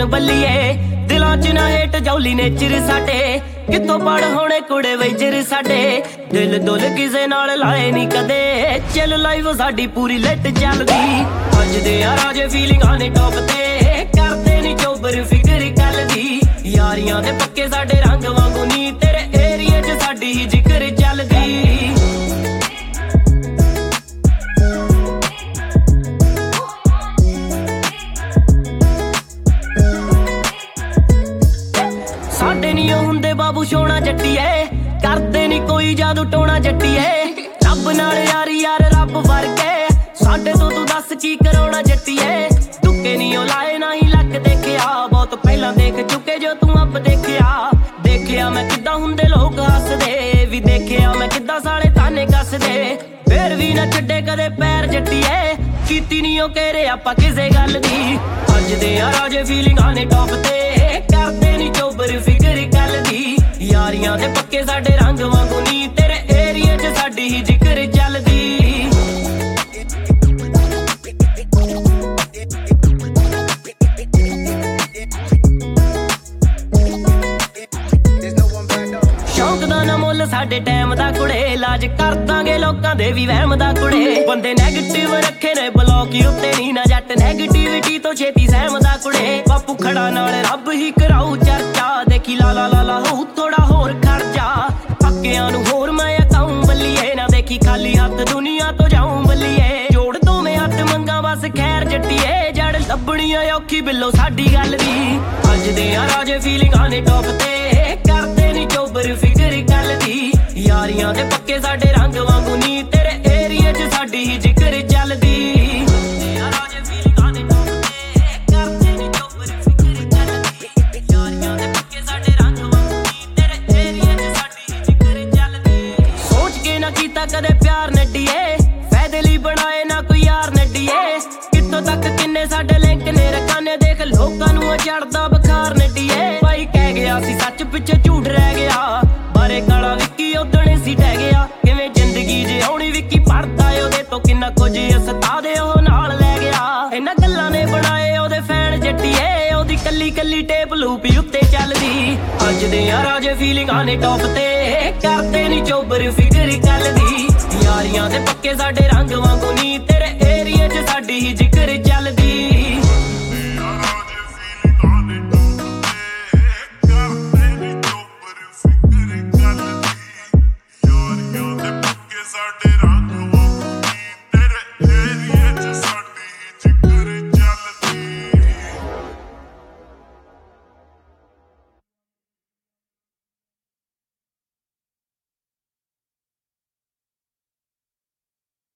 ਬੱਲੀਏ ਦਿਲਾਂ 'ਚ ਨਾ ਹੇਟ ਜੌਲੀ ਨੇਚਰ ਸਾਡੇ ਕਿੱਥੋਂ ਪੜ ਹੋਣੇ ਕੁੜੇ ਵੈਜਰ ਸਾਡੇ ਦਿਲ ਦੁਲ ਕਿਸੇ ਨਾਲ ਲਾਏ ਨਹੀਂ ਕਦੇ ਚੱਲ ਲਾਈਵ ਸਾਡੀ ਪੂਰੀ ਲਿਟ ਚੱਲਦੀ ਅੱਜ ਦੇ ਆ ਰਾਜੇ ਫੀਲਿੰਗਾਂ ਨੇ ਟੌਪ ਤੇ ਕਰਦੇ ਨਹੀਂ ਚੋਬਰ ਫਿਕਰ ਕੱਲ ਦੀ ਯਾਰੀਆਂ ਦੇ ਪੱਕੇ ਸਾਡੇ ਰੰਗ ਵਾਂਗੂ ਨੀ ਤੇਰੇ ਏਰੀਏ 'ਚ ਸਾਡੀ ਹੀ ਜ਼ਿਕਰ ਚੱਲਦੀ ਸਾਡੇ ਨੀ ਹੁੰਦੇ ਬਾਬੂ ਸੋਣਾ ਜੱਟੀਏ ਕਰਦੇ ਨੀ ਕੋਈ ਜਾਦੂ ਟੋਣਾ ਜੱਟੀਏ ਰੱਬ ਨਾਲ ਯਾਰੀ ਯਾਰ ਰੱਬ ਵਰਗੇ ਸਾਡੇ ਤੋਂ ਤੂੰ ਦੱਸ ਕੀ ਕਰਾਉਣਾ ਜੱਟੀਏ ਟੁੱਕੇ ਨੀ ਉਹ ਲਾਏ ਨਾ ਹੀ ਲੱਕ ਦੇਖਿਆ ਬਹੁਤ ਪਹਿਲਾਂ ਦੇਖ ਚੁੱਕੇ ਜੋ ਤੂੰ ਅੱਬ ਦੇਖਿਆ ਮੈਂ ਕਿੱਦਾਂ ਹੁੰਦੇ ਲੋਕ ਹੱਸਦੇ ਵੀ ਦੇਖਿਆ ਮੈਂ ਕਿੱਦਾਂ ਸਾਲੇ ਤਾਨੇ ਕੱਸਦੇ ਫੇਰ ਵੀ ਨਾ ਛੱਡੇ ਕਦੇ ਪੈਰ ਜੱਟੀਏ ਕੀਤੀ ਨੀ ਉਹ ਕਹਿਰੇ ਆਪਾਂ ਕਿਸੇ ਗੱਲ ਦੀ ਅੱਜ ਦੇ ਆ ਰਾਜੇ ਫੀਲਿੰਗਾਂ ਨੇ ਟੌਪ ਤੇ ਕਰਦੇ ਨੀ ਚੋਬਰ ਫਿਕਰ ਕੱਲ ਦੀ ਯਾਰੀਆਂ ਦੇ ਪੱਕੇ ਸਾਡੇ ਰੰਗ ਵਾਂਗੂ ਨੀ ਤੇਰੇ ਏਰੀਏ 'ਚ ਸਾਡੀ ਹੀ ਜ਼ਿਕਰ ਚੱਲਦੀ ਸ਼ੌਂਕ ਦਾ ਨਾ ਮੁੱਲ ਸਾਡੇ ਟਾਈਮ ਦਾ ਕੁੜੇ ਲਾਜ ਕਰ ਦਾਂਗੇ ਲੋਕਾਂ ਦੇ ਵੀ ਵਹਿਮ ਦਾ ਕੁੜੇ ਬੰਦੇ ਨੈਗੇਟਿਵ ਰੱਖੇ ਨੇ ਬਲੌਕ ਉੱਤੇ ਨਹੀਂ ਨਾ ਜੱਟ ਨੈਗੇਟਿਵਿਟੀ ਤੋਂ ਛੇਤੀ ਸਹਿਮਦਾ ਕੁੜੇ ਬਾਪੂ ਖੜਾ ਨਾਲ ਰੱਬ ਹੀ ਕਰਾਊ ਚਰਚਾ ਦੇਖੀ ਲਾ ਹੋ ਥੋੜਾ ਹੋਰ ਖਰਚਾ ਪੱਕਿਆਂ ਨੂੰ ਹੋਰ ਮੈਂ ਅਕਾਊਂ ਬੱਲੀਏ ਨਾ ਦੇਖੀ ਖਾਲੀ ਹੱਥ ਦੁਨੀਆ ਤੋਂ ਜਾਊਂ ਬੱਲੀਏ ਜੋੜ ਦੋਵੇਂ ਹੱਥ ਮੰਗਾ ਬਸ ਖੈਰ ਜੱਟੀਏ ਜੜ ਲੱਭਣੀਆਂ ਔਖੀ ਬਿੱਲੋ ਸਾਡੀ ਗੱਲ ਦੀ ਅੱਜ ਦੇ ਆ ਰਾਜੇ ਫੀਲਿੰਗਾਂ ਨੇ ਟੌਪ ਤੇ ਕਰਦੇ ਨੀ ਚੋਬਰ ਫਿਕਰ ਕੱਲ ਦੀ ਯਾਰੀਆਂ ਦੇ ਪੱਕੇ ਸਾਡੇ ਰੰਗ ਵਾਂਗੂ ਨੀ ਤੇਰੇ ਏਰੀਏ 'ਚ ਸਾਡੀ ਹੀ ਜ਼ਿਕਰ ਚੱਲਦੀ ਕੀਤਾ ਕਦੇ ਪਿਆਰ ਨੱਡੀਏ ਫਾਇਦੇ ਲਈ ਬਣਾਏ ਨਾ ਕੋਈ ਯਾਰ ਨੱਡੀਏ ਕਿੱਥੋਂ ਤੱਕ ਕਿੰਨੇ ਸਾਡੇ ਲਿੰਕ ਨੇ ਰਕਾਨੇ ਦੇਖ ਲੋਕਾਂ ਨੂੰ ਚੜਦਾ ਬੁਖਾਰ ਨੱਡੀਏ ਭਾਈ ਕਹਿ ਗਿਆ ਸੀ ਸੱਚ ਪਿੱਛੇ ਝੂਠ ਰਹਿ ਗਿਆ ਬਾਰੇ ਕਾਲਾ ਵਿੱਕੀ ਉਦਣੇ ਸੀ ਟਹਿ ਗਿਆ ਕਿਵੇਂ ਜ਼ਿੰਦਗੀ ਜਿਉਣੀ ਵਿੱਕੀ ਪੜਦਾ ਉਹਦੇ ਤੋਂ ਕਿੰਨਾ ਕੁਝ ਉਸਤਾਦ ਉਹ ਨਾਲ ਲੈ ਗਿਆ ਇਹਨਾਂ ਗੱਲਾਂ ਨੇ ਬਣਾਏ ਉਹਦੇ ਫੈਨ ਜੱਟੀਏ ਉਹਦੀ ਕੱਲੀ ਟੇਪ ਲੂਪ ਉੱਤੇ ਚੱਲਦੀ ਅੱਜ ਦੇ ਆ ਰਾਜੇ ਫੀਲਿੰਗਾਂ ਨੇ ਟੌਪ ਤੇ ਕਰਦੇ ਨੀ ਚੋਬਰ ਫਿਕਰ ਕੱਲ ਦੀ ਯਾਰੀਆਂ ਦੇ ਪੱਕੇ ਸਾਡੇ ਰੰਗ ਵਾਂਗੂ ਨੀ ਤੇਰੇ ਏਰੀਏ 'ਚ ਸਾਡੀ ਹੀ ਜ਼ਿਕਰ ਚੱਲਦੀ ਸਾਡੇ